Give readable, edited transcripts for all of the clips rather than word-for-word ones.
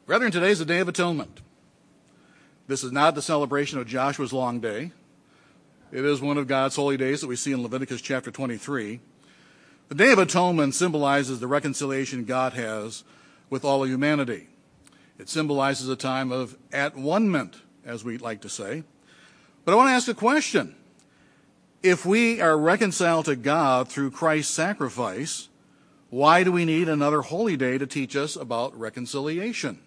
Brethren, today is the Day of Atonement. This is not the celebration of Joshua's long day. It is one of God's holy days that we see in Leviticus chapter 23. The Day of Atonement symbolizes the reconciliation God has with all of humanity. It symbolizes a time of at-one-ment, as we like to say. But I want to ask a question. If we are reconciled to God through Christ's sacrifice, why do we need another holy day to teach us about reconciliation?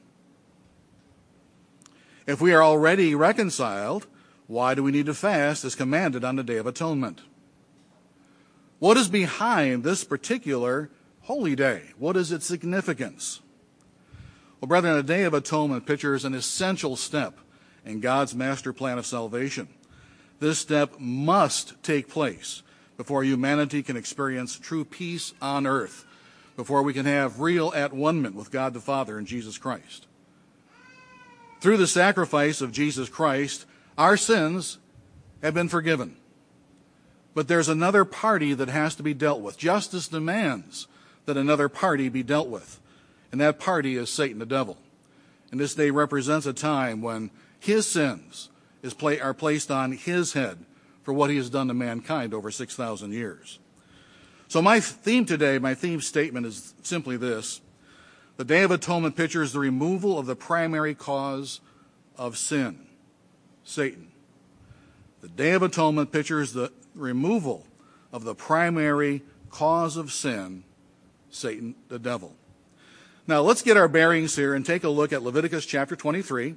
If we are already reconciled, why do we need to fast as commanded on the Day of Atonement? What is behind this particular holy day? What is its significance? Well, brethren, the Day of Atonement pictures an essential step in God's master plan of salvation. This step must take place before humanity can experience true peace on earth, before we can have real at-one-ment with God the Father and Jesus Christ. Through the sacrifice of Jesus Christ, our sins have been forgiven. But there's another party that has to be dealt with. Justice demands that another party be dealt with. And that party is Satan, the devil. And this day represents a time when his sins are placed on his head for what he has done to mankind over 6,000 years. So my theme today, my theme statement is simply this. The Day of Atonement pictures the removal of the primary cause of sin, Satan. The Day of Atonement pictures the removal of the primary cause of sin, Satan, the devil. Now, let's get our bearings here and take a look at Leviticus chapter 23.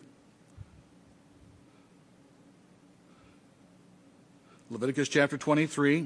Leviticus chapter 23.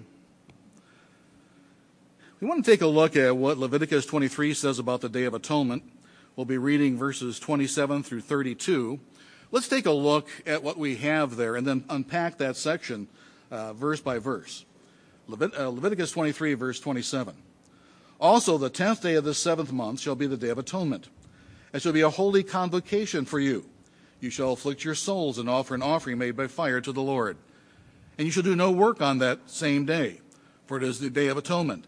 We want to take a look at what Leviticus 23 says about the Day of Atonement. We'll be reading verses 27 through 32. Let's take a look at what we have there and then unpack that section verse by verse. Leviticus 23, verse 27. Also, the 10th day of the 7th month shall be the Day of Atonement. It shall be a holy convocation for you. You shall afflict your souls and offer an offering made by fire to the Lord. And you shall do no work on that same day, for it is the Day of Atonement,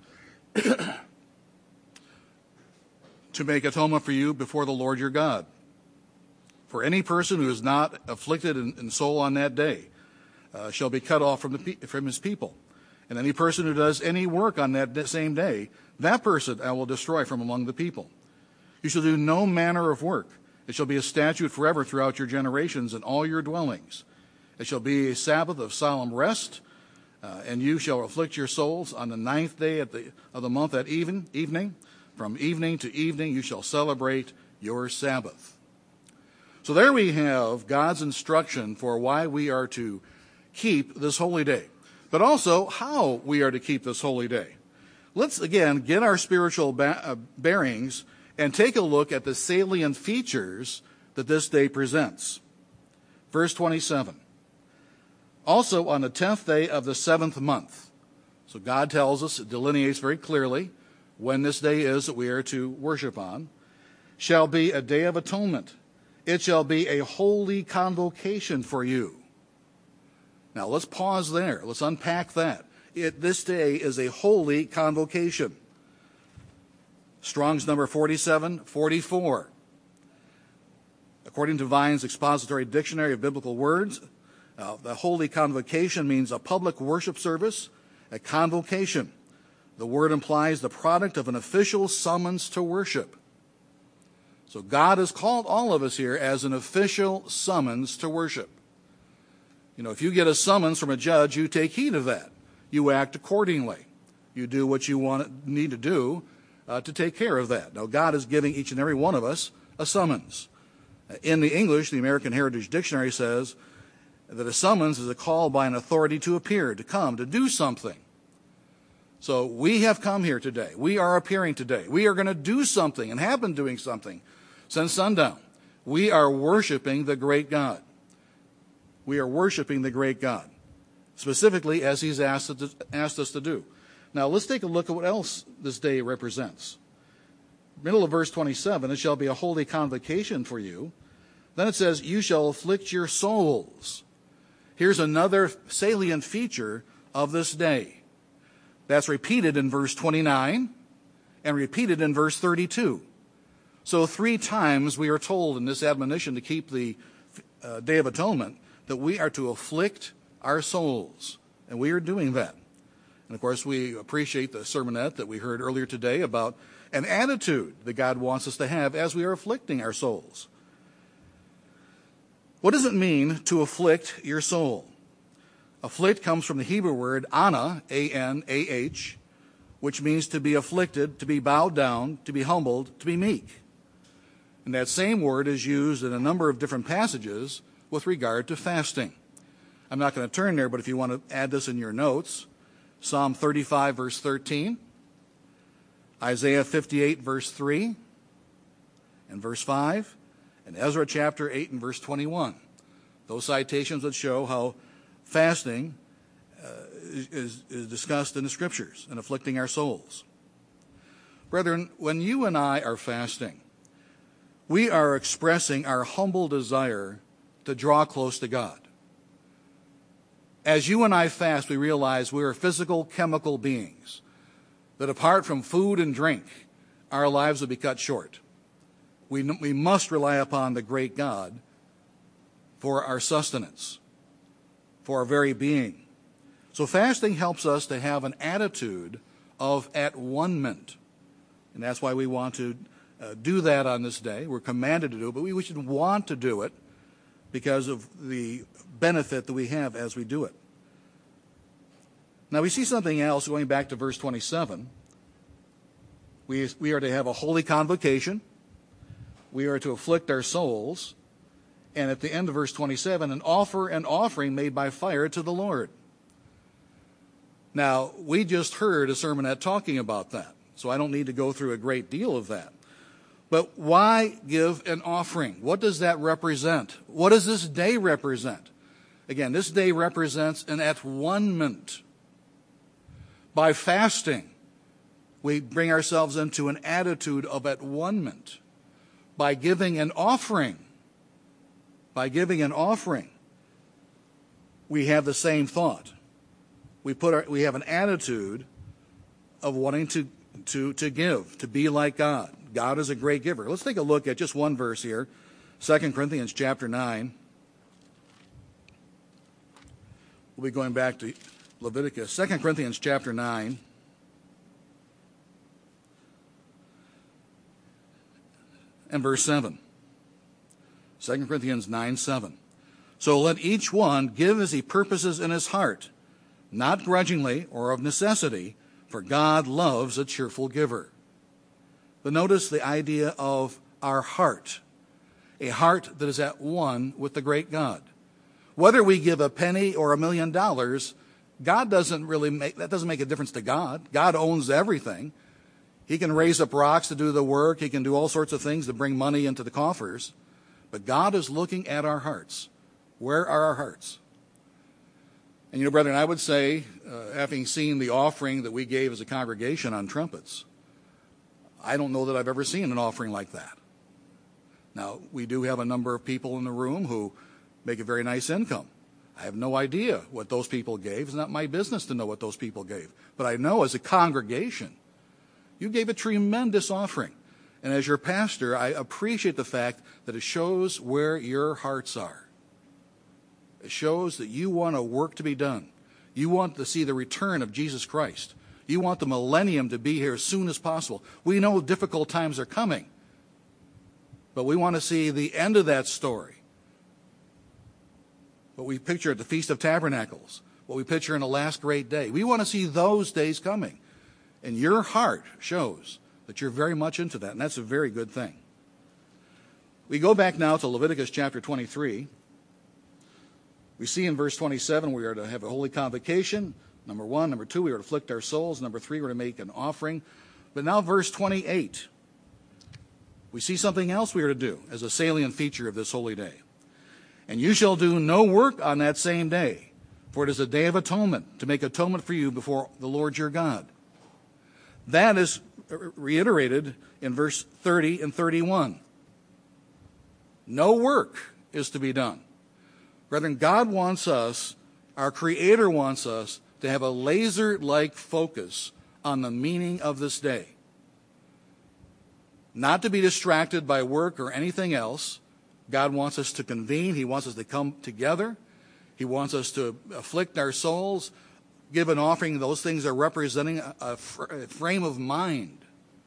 to make atonement for you before the Lord your God. For any person who is not afflicted in soul on that day shall be cut off from his people. And any person who does any work on that same day, that person I will destroy from among the people. You shall do no manner of work. It shall be a statute forever throughout your generations in all your dwellings. It shall be a Sabbath of solemn rest, and you shall afflict your souls on the 9th day of the month at evening. From evening to evening you shall celebrate your Sabbath. So there we have God's instruction for why we are to keep this holy day, but also how we are to keep this holy day. Let's again get our spiritual bearings and take a look at the salient features that this day presents. Verse 27. Also on the 10th day of the 7th month. So God tells us, it delineates very clearly when this day is that we are to worship on, shall be a day of atonement. It shall be a holy convocation for you. Now let's pause there. Let's unpack that. This day is a holy convocation. Strong's number 4744. According to Vine's Expository Dictionary of Biblical Words, the holy convocation means a public worship service, a convocation. The word implies the product of an official summons to worship. So God has called all of us here as an official summons to worship. You know, if you get a summons from a judge, you take heed of that. You act accordingly. You do what you need to do to take care of that. Now, God is giving each and every one of us a summons. In the English, the American Heritage Dictionary says that a summons is a call by an authority to appear, to come, to do something. So we have come here today. We are appearing today. We are going to do something and have been doing something since sundown. We are worshiping the great God. We are worshiping the great God, specifically as he's asked us to do. Now let's take a look at what else this day represents. Middle of verse 27, it shall be a holy convocation for you. Then it says, you shall afflict your souls. Here's another salient feature of this day. That's repeated in verse 29 and repeated in verse 32. So 3 times we are told in this admonition to keep the Day of Atonement that we are to afflict our souls, and we are doing that. And of course, we appreciate the sermonette that we heard earlier today about an attitude that God wants us to have as we are afflicting our souls. What does it mean to afflict your soul? Afflict comes from the Hebrew word anah, A-N-A-H, which means to be afflicted, to be bowed down, to be humbled, to be meek. And that same word is used in a number of different passages with regard to fasting. I'm not going to turn there, but if you want to add this in your notes, Psalm 35, verse 13, Isaiah 58, verse 3, and verse 5, and Ezra chapter 8 and verse 21. Those citations that show how fasting is discussed in the Scriptures and afflicting our souls. Brethren, when you and I are fasting, we are expressing our humble desire to draw close to God. As you and I fast, we realize we are physical, chemical beings, that apart from food and drink, our lives will be cut short. We must rely upon the great God for our sustenance, for our very being. So fasting helps us to have an attitude of at-one-ment. And that's why we want to do that on this day. We're commanded to do it, but we should want to do it because of the benefit that we have as we do it. Now we see something else going back to verse 27. We are to have a holy convocation. We are to afflict our souls. And at the end of verse 27, and offer an offering made by fire to the Lord. Now, we just heard a sermonette talking about that, so I don't need to go through a great deal of that. But why give an offering? What does that represent? What does this day represent? Again, this day represents an at-one-ment. By fasting, we bring ourselves into an attitude of at-one-ment. By giving an offering, we have the same thought. We have an attitude of wanting to give, to be like God. God is a great giver. Let's take a look at just one verse here, 2 Corinthians chapter 9. We'll be going back to Leviticus, 2 Corinthians chapter 9. And verse 7. 2 Corinthians 9:7. So let each one give as he purposes in his heart, not grudgingly or of necessity, for God loves a cheerful giver. But notice the idea of our heart, a heart that is at one with the great God. Whether we give a penny or $1 million, God doesn't make a difference to God. God owns everything. He can raise up rocks to do the work. He can do all sorts of things to bring money into the coffers. But God is looking at our hearts. Where are our hearts? And brethren, I would say, having seen the offering that we gave as a congregation on trumpets, I don't know that I've ever seen an offering like that. Now, we do have a number of people in the room who make a very nice income. I have no idea what those people gave. It's not my business to know what those people gave. But I know as a congregation, you gave a tremendous offering. And as your pastor, I appreciate the fact that it shows where your hearts are. It shows that you want a work to be done. You want to see the return of Jesus Christ. You want the millennium to be here as soon as possible. We know difficult times are coming, but we want to see the end of that story. What we picture at the Feast of Tabernacles, what we picture in the last great day. We want to see those days coming. And your heart shows that you're very much into that, and that's a very good thing. We go back now to Leviticus chapter 23. We see in verse 27 we are to have a holy convocation. Number 1. Number 2, we are to afflict our souls. Number 3, we're to make an offering. But now verse 28. We see something else we are to do as a salient feature of this holy day. And you shall do no work on that same day, for it is a day of atonement, to make atonement for you before the Lord your God. That is reiterated in verse 30 and 31. No work is to be done. Brethren, God wants us, our Creator wants us, to have a laser-like focus on the meaning of this day. not to be distracted by work or anything else. God wants us to convene. He wants us to come together. He wants us to afflict our souls, give an offering. Those things are representing a frame of mind.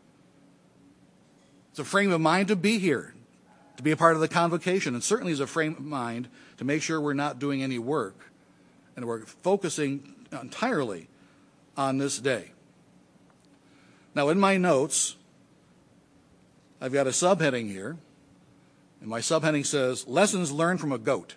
It's a frame of mind to be here, to be a part of the convocation, and certainly is a frame of mind to make sure we're not doing any work and we're focusing entirely on this day. Now, in my notes, I've got a subheading here, and my subheading says, Lessons Learned from a Goat.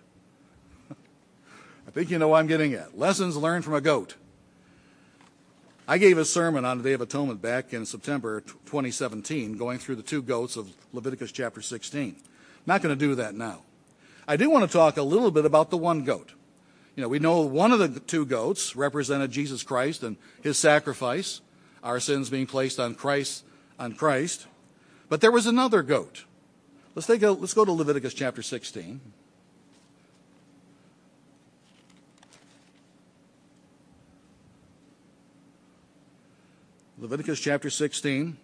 I think you know what I'm getting at. Lessons learned from a goat. I gave a sermon on the Day of Atonement back in September 2017, going through the two goats of Leviticus chapter 16. I'm not going to do that now. I do want to talk a little bit about the one goat. We know one of the two goats represented Jesus Christ and his sacrifice, our sins being placed on Christ. But there was another goat. Let's go to Leviticus chapter 16. Leviticus chapter 16,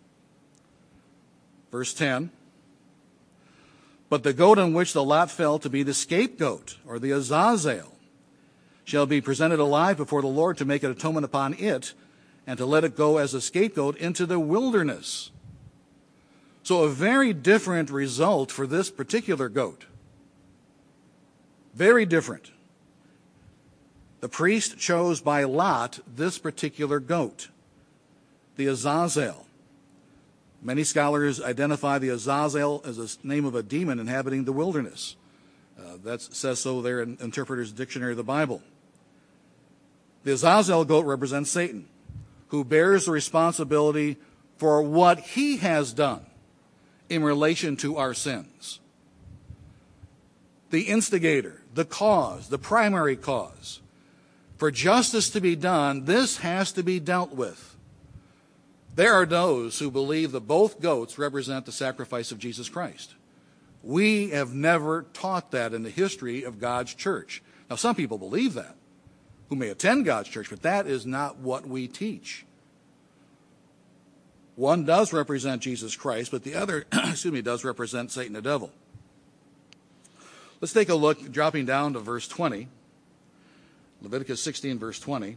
verse 10. But the goat on which the lot fell to be the scapegoat, or the azazel, shall be presented alive before the Lord to make an atonement upon it, and to let it go as a scapegoat into the wilderness. So a very different result for this particular goat. Very different. The priest chose by lot this particular goat, the Azazel. Many scholars identify the Azazel as the name of a demon inhabiting the wilderness. That says so there in Interpreter's Dictionary of the Bible. The Azazel goat represents Satan, who bears the responsibility for what he has done in relation to our sins. The instigator, the cause, the primary cause. For justice to be done, this has to be dealt with. There are those who believe that both goats represent the sacrifice of Jesus Christ. We have never taught that in the history of God's church. Now, some people believe that, who may attend God's church, but that is not what we teach. One does represent Jesus Christ, but the other, does represent Satan the devil. Let's take a look, dropping down to verse 20. Leviticus 16, verse 20.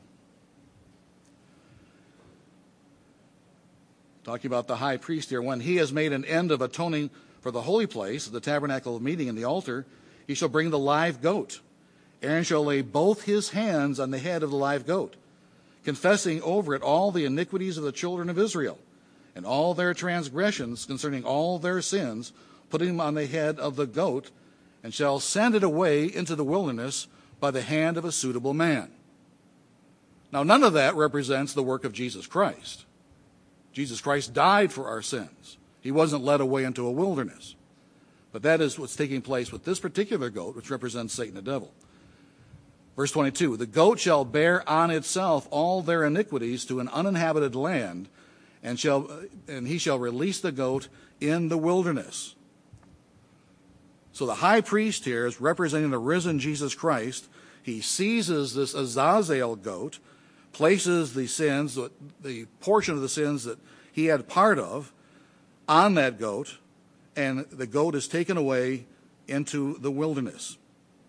Talking about the high priest here. When he has made an end of atoning for the holy place, the tabernacle of meeting and the altar, he shall bring the live goat. Aaron shall lay both his hands on the head of the live goat, confessing over it all the iniquities of the children of Israel, and all their transgressions concerning all their sins, putting them on the head of the goat, and shall send it away into the wilderness by the hand of a suitable man. Now, none of that represents the work of Jesus Christ. Jesus Christ died for our sins. He wasn't led away into a wilderness. But that is what's taking place with this particular goat, which represents Satan the devil. Verse 22, the goat shall bear on itself all their iniquities to an uninhabited land, and he shall release the goat in the wilderness. So the high priest here is representing the risen Jesus Christ. He seizes this Azazel goat, places the sins, the portion of the sins that he had part of, on that goat, and the goat is taken away into the wilderness.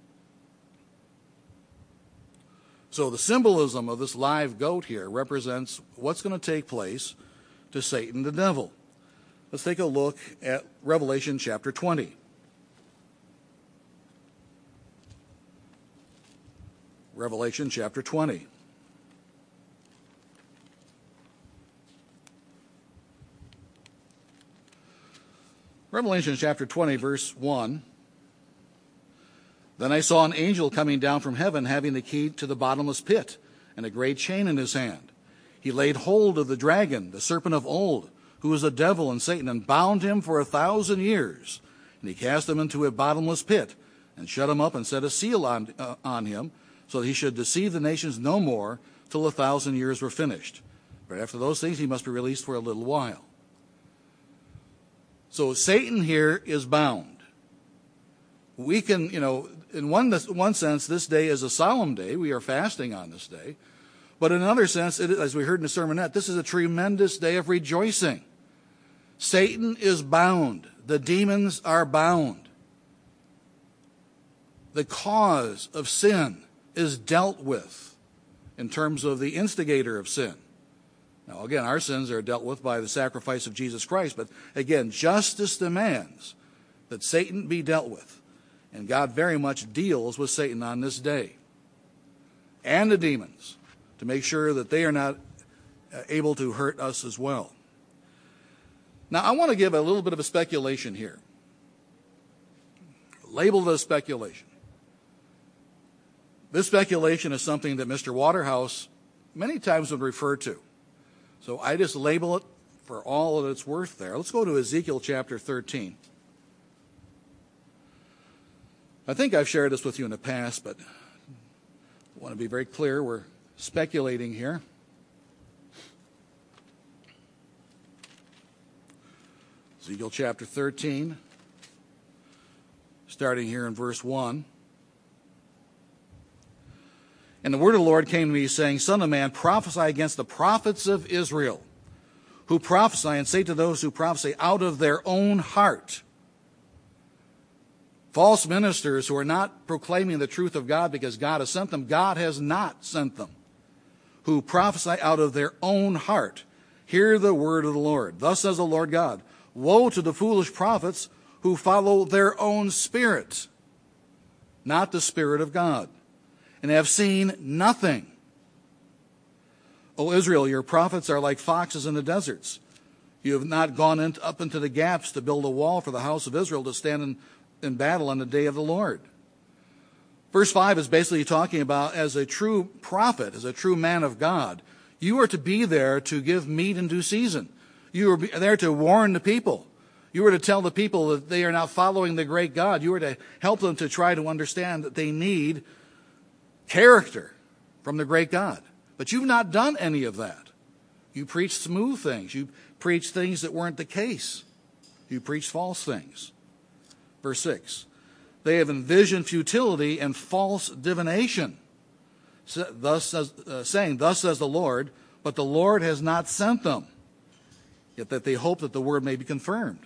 So the symbolism of this live goat here represents what's going to take place to Satan the devil. Let's take a look at Revelation chapter 20. Revelation chapter 20. Revelation chapter 20, verse 1. Then I saw an angel coming down from heaven, having the key to the bottomless pit and a great chain in his hand. He laid hold of the dragon, the serpent of old, who is the devil and Satan, and bound him for 1,000 years. And he cast him into a bottomless pit and shut him up and set a seal on him, so that he should deceive the nations no more till 1,000 years were finished. But after those things, he must be released for a little while. So Satan here is bound. We can, in one sense, this day is a solemn day. We are fasting on this day. But in another sense, as we heard in the sermonette, this is a tremendous day of rejoicing. Satan is bound. The demons are bound. The cause of sin is dealt with in terms of the instigator of sin. Now, again, our sins are dealt with by the sacrifice of Jesus Christ, but again, justice demands that Satan be dealt with. And God very much deals with Satan on this day and the demons to make sure that they are not able to hurt us as well. Now, I want to give a little bit of a speculation here. Labeled as speculation. This speculation is something that Mr. Waterhouse many times would refer to. So I just label it for all that it's worth there. Let's go to Ezekiel chapter 13. I think I've shared this with you in the past, but I want to be very clear. We're speculating here. Ezekiel chapter 13, starting here in verse 1. And the word of the Lord came to me, saying, Son of man, prophesy against the prophets of Israel, who prophesy, and say to those who prophesy out of their own heart. False ministers who are not proclaiming the truth of God because God has sent them. God has not sent them. Who prophesy out of their own heart. Hear the word of the Lord. Thus says the Lord God, woe to the foolish prophets who follow their own spirit, not the Spirit of God, and have seen nothing. O Israel, your prophets are like foxes in the deserts. You have not gone up into the gaps to build a wall for the house of Israel to stand in battle on the day of the Lord. Verse 5 is basically talking about as a true prophet, as a true man of God, you are to be there to give meat in due season. You are there to warn the people. You are to tell the people that they are not following the great God. You are to help them to try to understand that they need character from the great God. But you've not done any of that. You preached smooth things. You preached things that weren't the case. You preached false things. Verse 6, they have envisioned futility and false divination, saying, thus says the Lord, but the Lord has not sent them, yet that they hope that the word may be confirmed.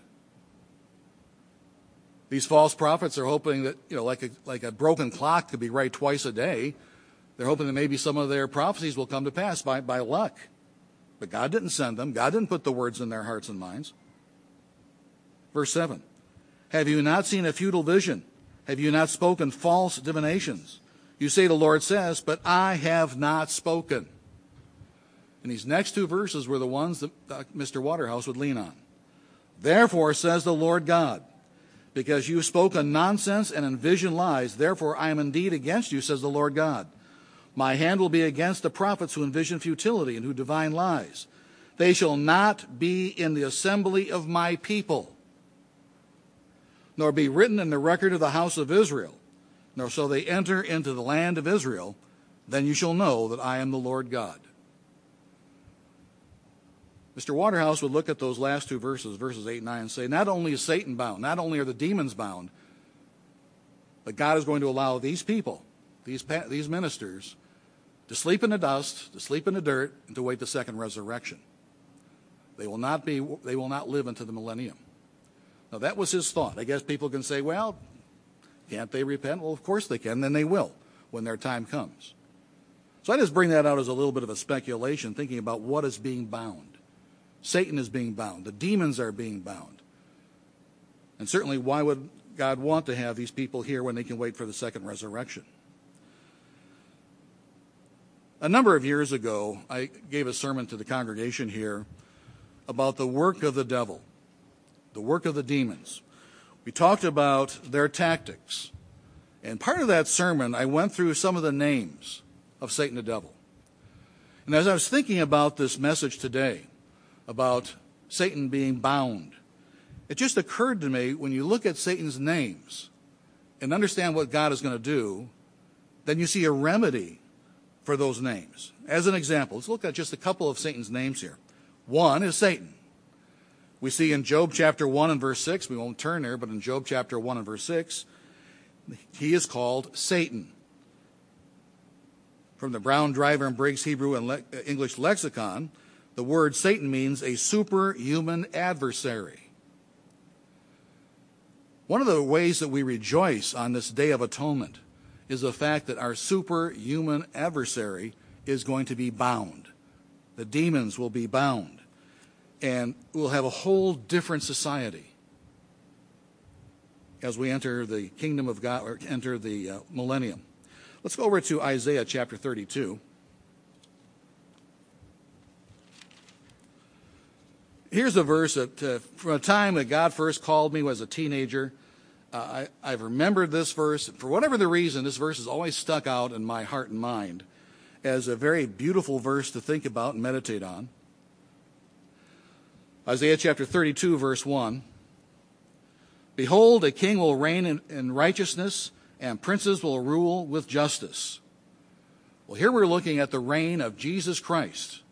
These false prophets are hoping that, like a broken clock could be right twice a day. They're hoping that maybe some of their prophecies will come to pass by luck. But God didn't send them. God didn't put the words in their hearts and minds. Verse 7, have you not seen a futile vision? Have you not spoken false divinations? You say the Lord says, but I have not spoken. And these next two verses were the ones that Mr. Waterhouse would lean on. Therefore, says the Lord God, because you have spoken nonsense and envisioned lies, therefore I am indeed against you, says the Lord God. My hand will be against the prophets who envision futility and who divine lies. They shall not be in the assembly of my people, nor be written in the record of the house of Israel, nor shall they enter into the land of Israel. Then you shall know that I am the Lord God. Mr. Waterhouse would look at those last two verses, verses 8 and 9, and say, not only is Satan bound, not only are the demons bound, but God is going to allow these people, these ministers, to sleep in the dust, to sleep in the dirt, and to wait the second resurrection. They will not live into the millennium. Now, that was his thought. I guess people can say, well, can't they repent? Well, of course they can, then they will when their time comes. So I just bring that out as a little bit of a speculation, thinking about what is being bound. Satan is being bound. The demons are being bound. And certainly, why would God want to have these people here when they can wait for the second resurrection? A number of years ago, I gave a sermon to the congregation here about the work of the devil, the work of the demons. We talked about their tactics. And part of that sermon, I went through some of the names of Satan the devil. And as I was thinking about this message today, about Satan being bound, it just occurred to me, when you look at Satan's names and understand what God is going to do, then you see a remedy for those names. As an example, let's look at just a couple of Satan's names here. One is Satan. We see in Job chapter 1 and verse 6, we won't turn there, but in Job chapter 1 and verse 6, he is called Satan. From the Brown, Driver, and Briggs Hebrew and English lexicon, The word Satan means a superhuman adversary. One of the ways that we rejoice on this Day of Atonement is the fact that our superhuman adversary is going to be bound. The demons will be bound, and we'll have a whole different society as we enter the kingdom of God, or enter the millennium. Let's go over to Isaiah chapter 32. Here's a verse that from a time that God first called me as a teenager, I've remembered this verse. For whatever the reason, this verse has always stuck out in my heart and mind as a very beautiful verse to think about and meditate on. Isaiah chapter 32, verse 1. Behold, a king will reign in righteousness, and princes will rule with justice. Well, here we're looking at the reign of Jesus Christ.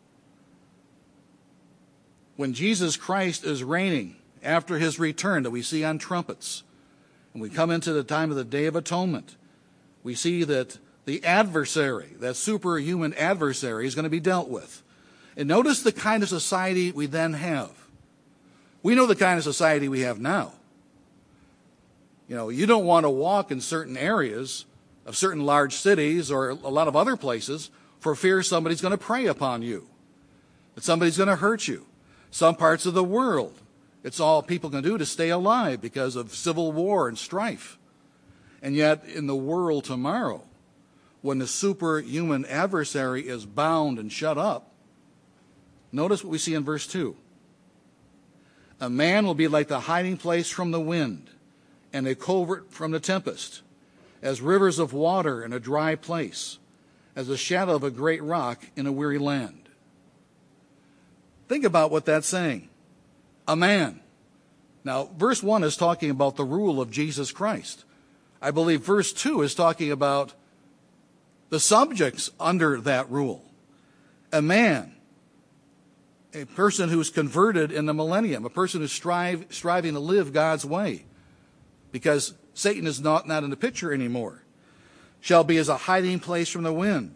When Jesus Christ is reigning after his return that we see on trumpets, and we come into the time of the Day of Atonement, we see that the adversary, that superhuman adversary, is going to be dealt with. And notice the kind of society we then have. We know the kind of society we have now. You know, you don't want to walk in certain areas of certain large cities or a lot of other places for fear somebody's going to prey upon you, that somebody's going to hurt you. Some parts of the world, it's all people can do to stay alive because of civil war and strife. And yet, in the world tomorrow, when the superhuman adversary is bound and shut up, notice what we see in verse 2. A man will be like the hiding place from the wind, and a covert from the tempest, as rivers of water in a dry place, as the shadow of a great rock in a weary land. Think about what that's saying. A man. Now, verse 1 is talking about the rule of Jesus Christ. I believe verse 2 is talking about the subjects under that rule. A man, a person who's converted in the millennium, a person who's striving to live God's way, because Satan is not in the picture anymore, shall be as a hiding place from the wind.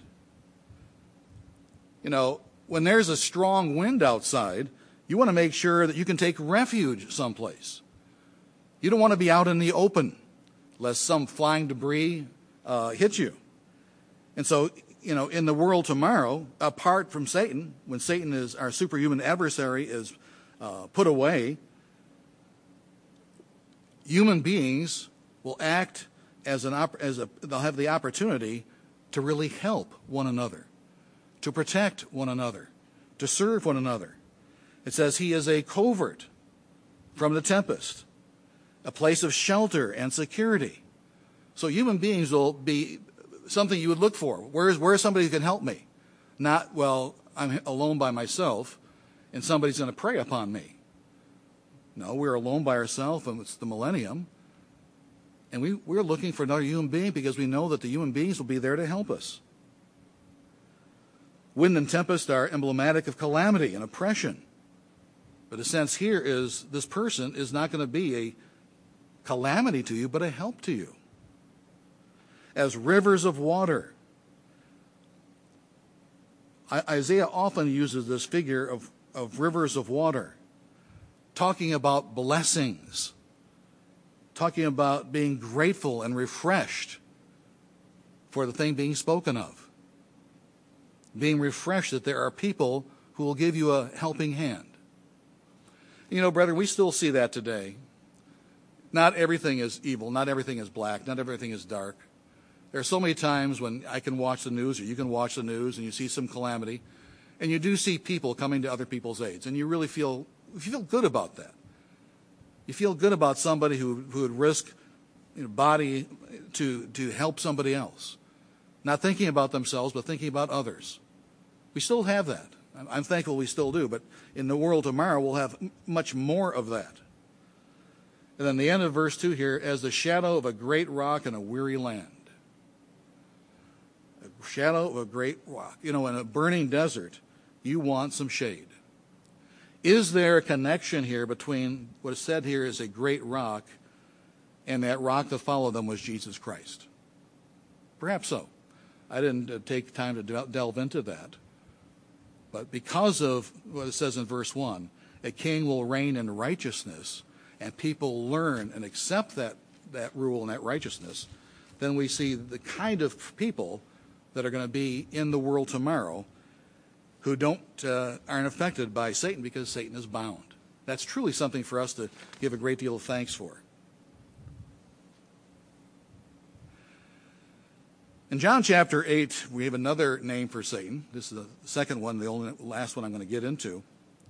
You know, when there's a strong wind outside, you want to make sure that you can take refuge someplace. You don't want to be out in the open, lest some flying debris hit you. And so, you know, in the world tomorrow, apart from Satan, when Satan is our superhuman adversary is put away, human beings will act they'll have the opportunity to really help one another, to protect one another, to serve one another. It says he is a covert from the tempest, a place of shelter and security. So human beings will be something you would look for. Where's somebody who can help me? Not, well, I'm alone by myself and somebody's going to prey upon me. No, we're alone by ourselves and it's the millennium. And we're looking for another human being because we know that the human beings will be there to help us. Wind and tempest are emblematic of calamity and oppression. But the sense here is this person is not going to be a calamity to you, but a help to you. As rivers of water. Isaiah often uses this figure of rivers of water, talking about blessings, talking about being grateful and refreshed for the thing being spoken of. Being refreshed that there are people who will give you a helping hand. You know, brother, we still see that today. Not everything is evil. Not everything is black. Not everything is dark. There are so many times when I can watch the news or you can watch the news and you see some calamity and you do see people coming to other people's aids and you really feel good about that. You feel good about somebody who would risk body to help somebody else. Not thinking about themselves, but thinking about others. We still have that. I'm thankful we still do, but in the world tomorrow we'll have much more of that. And then the end of verse 2 here, as the shadow of a great rock in a weary land. A shadow of a great rock. You know, in a burning desert, you want some shade. Is there a connection here between what is said here is a great rock and that rock that followed them was Jesus Christ? Perhaps so. I didn't take time to delve into that. But because of what it says in verse 1, a king will reign in righteousness, and people learn and accept that rule and that righteousness, then we see the kind of people that are going to be in the world tomorrow who aren't affected by Satan because Satan is bound. That's truly something for us to give a great deal of thanks for. In John chapter 8, we have another name for Satan. This is the second one, the only last one I'm going to get into.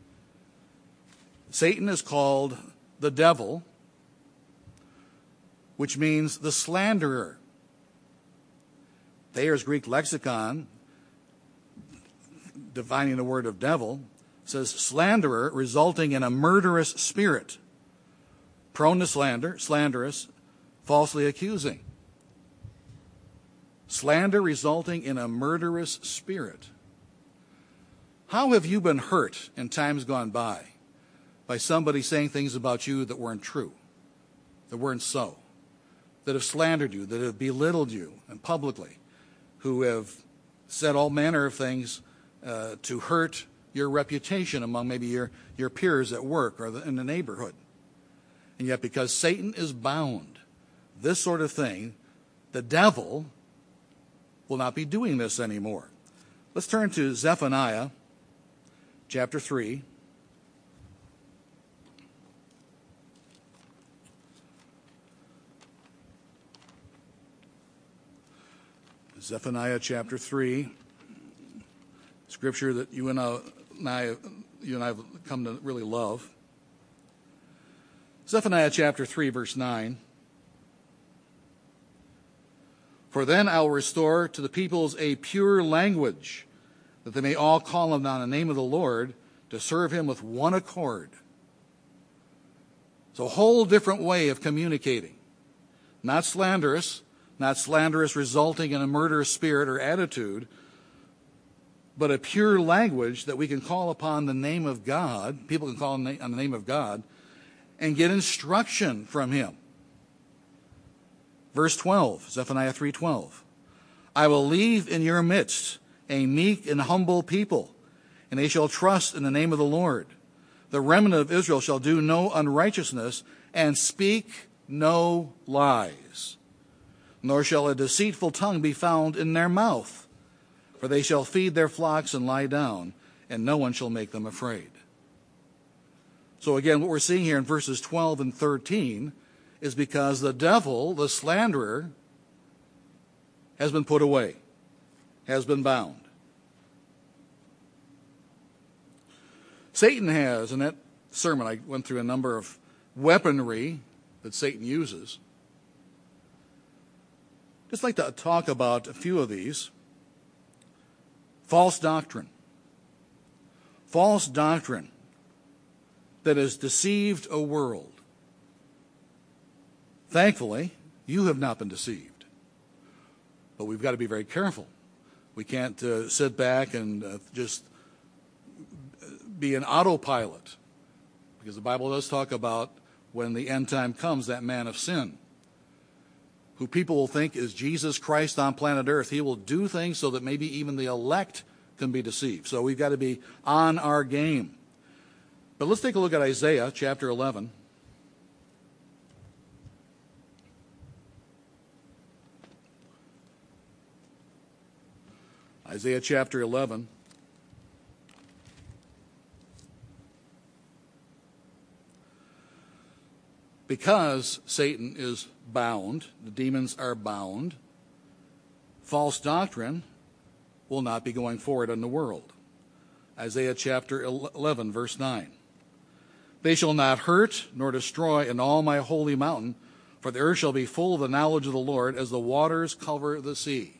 Satan is called the devil, which means the slanderer. Thayer's Greek lexicon, defining the word of devil, says slanderer resulting in a murderous spirit, prone to slander, slanderous, falsely accusing. Slander resulting in a murderous spirit. How have you been hurt in times gone by somebody saying things about you that weren't true, that weren't so, that have slandered you, that have belittled you and publicly, who have said all manner of things to hurt your reputation among maybe your peers at work or in the neighborhood? And yet because Satan is bound, this sort of thing, the devil will not be doing this anymore. Let's turn to Zephaniah chapter 3. Zephaniah chapter 3, scripture that you and I have come to really love. Zephaniah chapter 3, verse 9. For then I will restore to the peoples a pure language, that they may all call on the name of the Lord to serve him with one accord. So a whole different way of communicating. Not slanderous resulting in a murderous spirit or attitude, but a pure language that we can call upon the name of God, people can call on the name of God, and get instruction from him. Verse 12, Zephaniah 3:12. I will leave in your midst a meek and humble people, and they shall trust in the name of the Lord. The remnant of Israel shall do no unrighteousness and speak no lies, nor shall a deceitful tongue be found in their mouth. For they shall feed their flocks and lie down, and no one shall make them afraid. So again, what we're seeing here in verses 12 and 13 is because the devil, the slanderer, has been put away, has been bound. Satan has, in that sermon, I went through a number of weaponry that Satan uses. Just like to talk about a few of these. False doctrine. False doctrine that has deceived a world. Thankfully, you have not been deceived. But we've got to be very careful. We can't sit back and just be an autopilot. Because the Bible does talk about when the end time comes, that man of sin, who people will think is Jesus Christ on planet Earth. He will do things so that maybe even the elect can be deceived. So we've got to be on our game. But let's take a look at Isaiah chapter 11. Isaiah chapter 11. Because Satan is bound, the demons are bound, false doctrine will not be going forward in the world. Isaiah chapter 11, verse 9. They shall not hurt nor destroy in all my holy mountain, for the earth shall be full of the knowledge of the Lord as the waters cover the sea.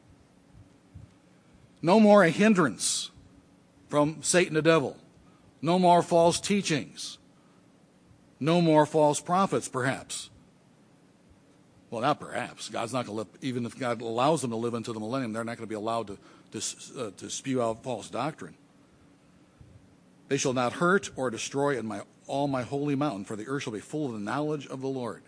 No more a hindrance from Satan the devil. No more false teachings. No more false prophets, perhaps. Well, not perhaps. God's not going to let, even if God allows them to live into the millennium, they're not going to be allowed to spew out false doctrine. They shall not hurt or destroy in all my holy mountain, for the earth shall be full of the knowledge of the Lord.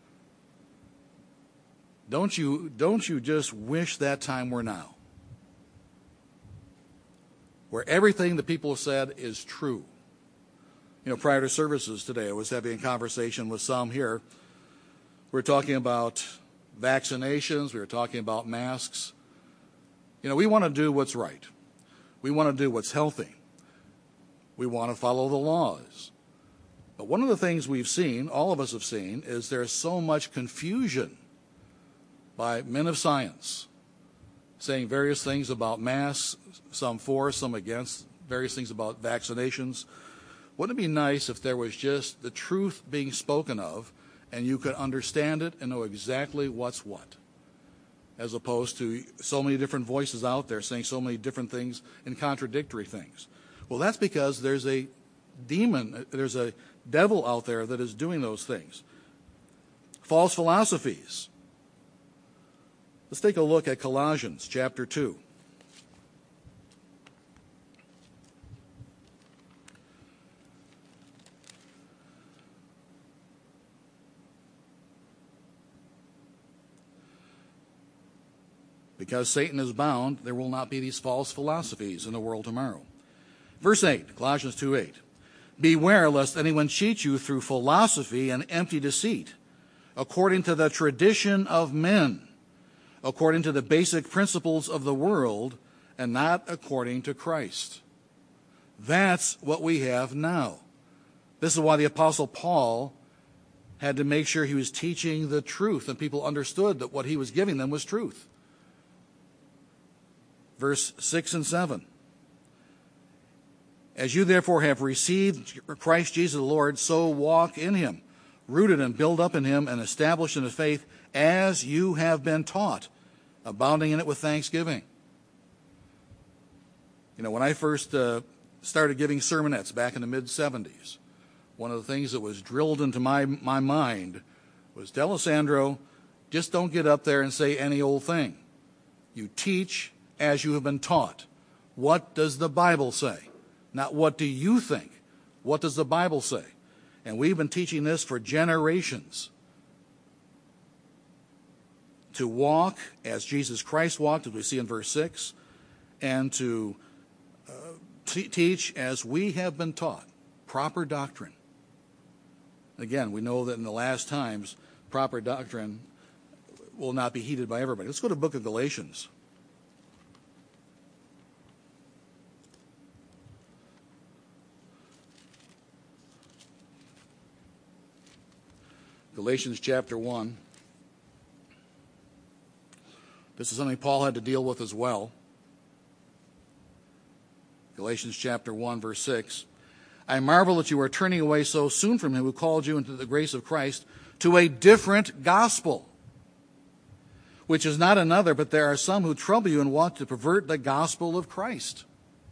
Don't you just wish that time were now? where everything that people have said is true. You know, prior to services today, I was having a conversation with some here. We were talking about vaccinations. We were talking about masks. You know, we want to do what's right. We want to do what's healthy. We want to follow the laws. But one of the things we've seen, all of us have seen, is there's so much confusion by men of science saying various things about masks, some for, some against, various things about vaccinations. Wouldn't it be nice if there was just the truth being spoken of and you could understand it and know exactly what's what, as opposed to so many different voices out there saying so many different things and contradictory things? Well, that's because there's a demon, there's a devil out there that is doing those things. False philosophies. Let's take a look at Colossians chapter 2. Because Satan is bound, there will not be these false philosophies in the world tomorrow. Verse 8, Colossians 2:8. Beware lest anyone cheat you through philosophy and empty deceit, according to the tradition of men, according to the basic principles of the world, and not according to Christ. That's what we have now. This is why the Apostle Paul had to make sure he was teaching the truth, and people understood that what he was giving them was truth. Verse 6 and 7. As you therefore have received Christ Jesus the Lord, so walk in him, rooted and built up in him, and established in the faith as you have been taught, abounding in it with thanksgiving. You know, when I first started giving sermonettes back in the mid-'70s, one of the things that was drilled into my mind was, D'Alessandro, just don't get up there and say any old thing. You teach as you have been taught. What does the Bible say? Not what do you think. What does the Bible say? And we've been teaching this for generations. To walk as Jesus Christ walked, as we see in verse 6, and to teach as we have been taught. Proper doctrine. Again, we know that in the last times, proper doctrine will not be heeded by everybody. Let's go to the book of Galatians. Galatians chapter 1. This is something Paul had to deal with as well. Galatians chapter 1, verse 6. I marvel that you are turning away so soon from him who called you into the grace of Christ to a different gospel, which is not another, but there are some who trouble you and want to pervert the gospel of Christ.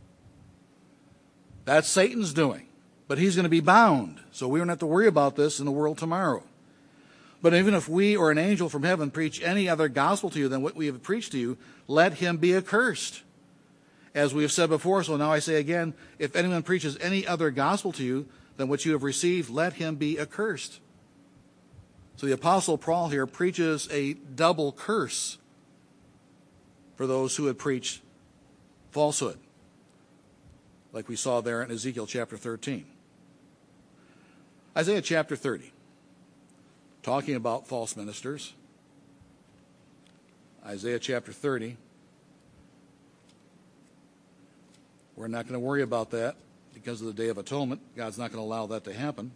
That's Satan's doing, but he's going to be bound, so we don't have to worry about this in the world tomorrow. But even if we or an angel from heaven preach any other gospel to you than what we have preached to you, let him be accursed. As we have said before, so now I say again, if anyone preaches any other gospel to you than what you have received, let him be accursed. So the Apostle Paul here preaches a double curse for those who had preached falsehood, like we saw there in Ezekiel chapter 13. Isaiah chapter 30. Talking about false ministers. Isaiah chapter 30. We're not going to worry about that because of the Day of Atonement. God's not going to allow that to happen.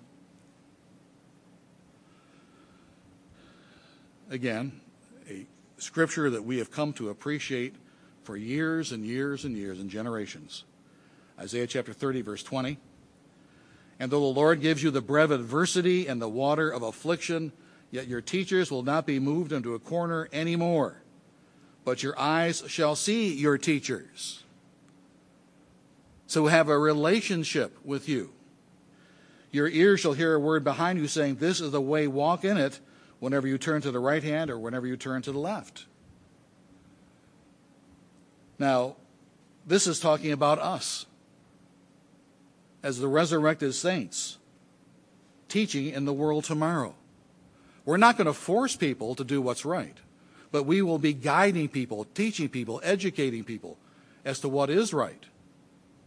Again, a scripture that we have come to appreciate for years and years and years and generations. Isaiah chapter 30, verse 20. And though the Lord gives you the bread of adversity and the water of affliction, yet your teachers will not be moved into a corner anymore, but your eyes shall see your teachers. So have a relationship with you. Your ears shall hear a word behind you saying, this is the way, walk in it, whenever you turn to the right hand or whenever you turn to the left. Now, this is talking about us as the resurrected saints teaching in the world tomorrow. We're not going to force people to do what's right, but we will be guiding people, teaching people, educating people as to what is right.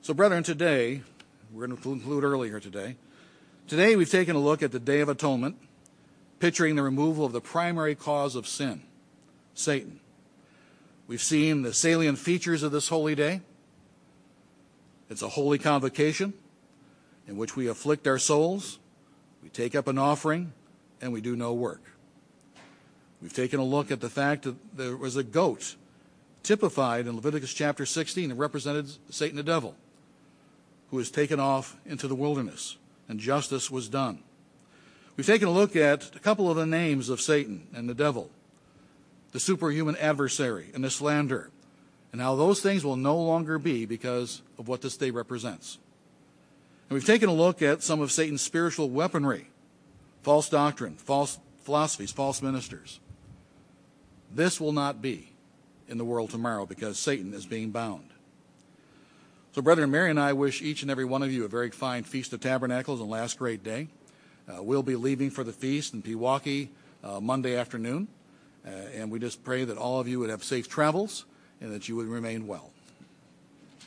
So, brethren, today, we're going to conclude earlier today. Today we've taken a look at the Day of Atonement, picturing the removal of the primary cause of sin, Satan. We've seen the salient features of this holy day. It's a holy convocation in which we afflict our souls, we take up an offering, and we do no work. We've taken a look at the fact that there was a goat typified in Leviticus chapter 16 that represented Satan the devil, who was taken off into the wilderness, and justice was done. We've taken a look at a couple of the names of Satan and the devil, the superhuman adversary and the slanderer, and how those things will no longer be because of what this day represents. And we've taken a look at some of Satan's spiritual weaponry, false doctrine, false philosophies, false ministers. This will not be in the world tomorrow because Satan is being bound. So, brethren, Mary and I wish each and every one of you a very fine Feast of Tabernacles and last great day. We'll be leaving for the feast in Pewaukee Monday afternoon, and we just pray that all of you would have safe travels and that you would remain well.